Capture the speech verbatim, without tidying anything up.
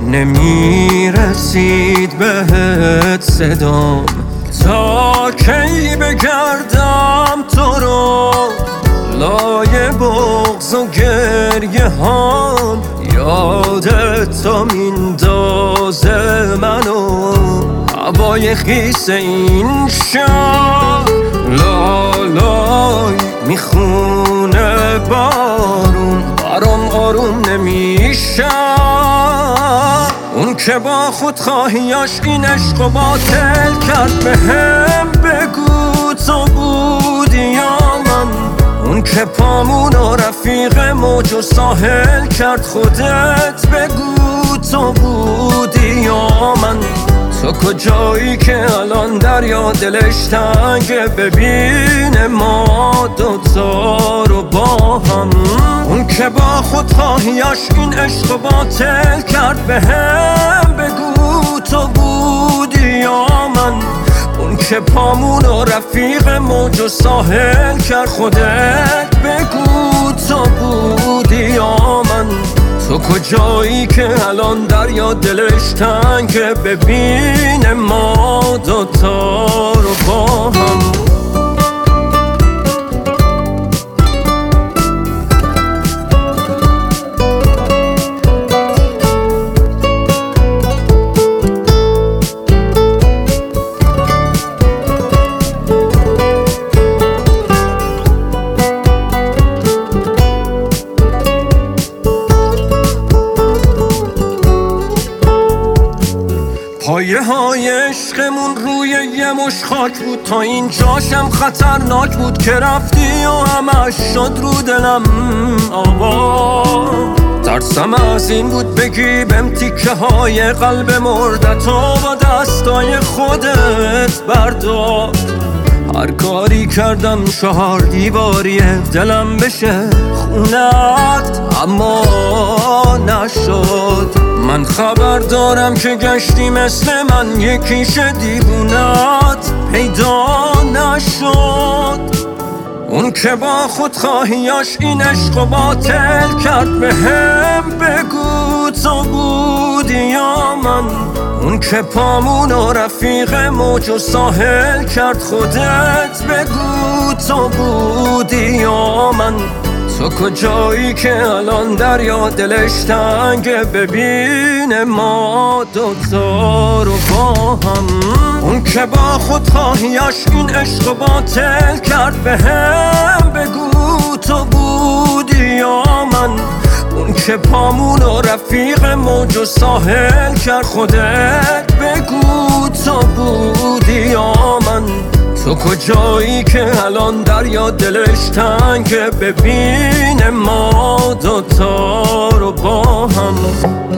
نمیرسید بهت صدام تا کی بگردم تو رو لای بغض و گریه هام یادت تا میندازه منو هوای خیس این شهر لالای میخونه بارون برام آروم نمیشه اون که با خودخواهیاش این عشق و باطل کرد به هم بگو تو بودی یا من اون که پامون و رفیق موج و ساحل کرد خودت بگو تو بودی یا من تو کجایی که الان دریا دلش تنگه ببینه ما دوتا رو با هم اون که با خودخواهیاش این عشق و باطل کرد به هم بگو تو بودی یا من اون که پامون و رفیق موج و ساحل کرد خودت بگو تو بودی یا من تو کجایی که الان دریا دلش تنگه ببینه ما دوتا رو با هم پایه های عشقمون روی یه مش خاک بود تا اینجاشم خطرناک بود که رفتی و همش شد رو دلم آوا ترسم از این بود بگی بهم تیکه های قلب مردت و با دستای خودت بردار هر کاری کردم چهار دیواریه دلم بشه خونت اما نشد من خبر دارم که گشتی مثل من یکیش دیوونت پیدا نشد اون که با خودخواهیاش این عشق و باطل کرد به هم بگو تو بودی یا من اون که پامون و رفیق موج و ساحل کرد خودت بگو تو بودی یا من تو کجایی که الان دریا دلش تنگه ببینه ما دوتا رو با هم اون که با خودخواهیاش این عشق و باطل کرد به هم بگو تو بودی یا من اون که پامون و رفیق موج و ساحل کرد خودت بگو تو بودی یا من تو کجایی که الان دریا دلش تنگه ببینه ما دوتا رو با هم